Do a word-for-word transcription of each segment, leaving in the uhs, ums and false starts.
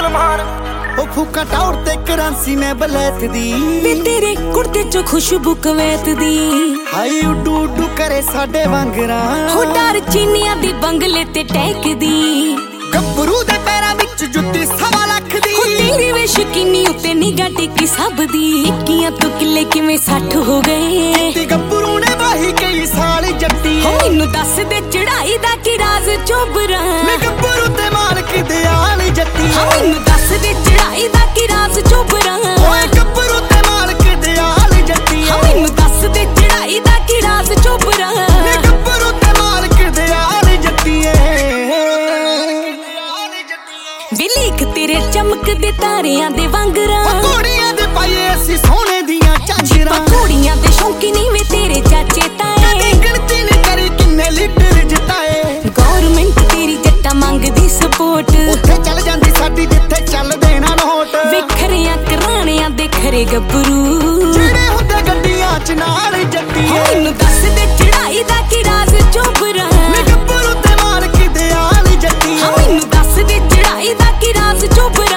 सलमान ओ फूका टाउर ते करेंसी ने बलैत दी वे तेरे कुर्ते चो खुशबू कवैत दी हाई उडू उडू करे साडे वांगरा हो डर चीनिया दी बंगले ते टैक दी गब्बरू दे पैरां विच जुत्ती सवा लख दी हो तेरी वे शकीनी उत्ते निगाह टिकी सब दी इक्कियां तो किले किवें सठ हो गए ती गब्बरू ने वाही कई साल जट्टी हो मैनू दस दे चढ़ाई दा की राज चोबरा मैं गब्बरू ते मालक दे आल जट्टी हो मैनू दस दे चढ़ाई दा की राज चोबरा ओए गब्बरू ते मालक दे आल जट्टी हो मैनू दस दे चढ़ाई दा की राज चोबरा मैं गब्बरू ते मालक दे आल जट्टी बिलीक तेरे चमक दे तारियां दे वांगरा घोड़ियां दे पाए असी सोने दियां झांजरां घोड़ियां दे शौकीनी वे तेरे चाचे ताए गिनती ने करी किन्ने लीटर जिताए गवर्नमेंट तेरी जट्टा मंगदी सपोर्ट उत्थे चल जांदी साडी जिथे चल देना नोट वेखरियां कराणियां दे खरे गब्बरू ਜਿਹੜੇ ਹੁੰਦੇ ਗੱਡੀਆਂ ਚ ਨਾਲ ਜੱਟੀ मैनू दस दे चढ़ाई दा की राज चोबरा ਮੈਂ ਗੱਭਰੂ ਤੇ ਮਾਲਕ ਦੇ ਆਲ ਜੱਟੀ मैनू दस दे चढ़ाई दा की राज चोबरा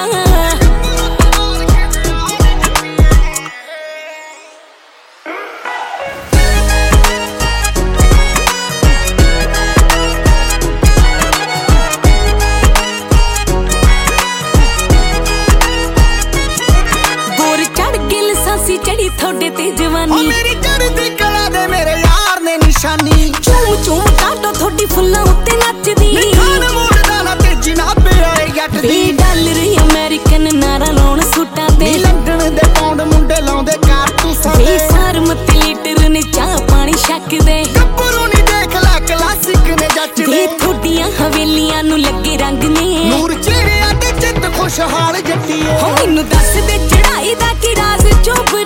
चढ़ी थोड़े ते जवानी मेरी चढ़दी कला दे मेरे यार ने निशानी चूम चूम काटो थोड़ी फुल्लां उत्ते नचदी खान मोड़दा ना ते जनाबे आए जट दी डॉलर अमेरिकन नारा लाउण सूटां ते लंदन दे पौंड मुंडे लाउंदे कारतूसां ते सारम ते लीटर ने चाह पानी छकदे गब्बरू नी देख ला क्लासिक ने जचदे थोड़ियां हवेलियां नू लगे रंग ने नूर चेहरे ते चित खुशहाल जट्टी हो मैनू दस दे चढ़ाई दा की राज चोबरा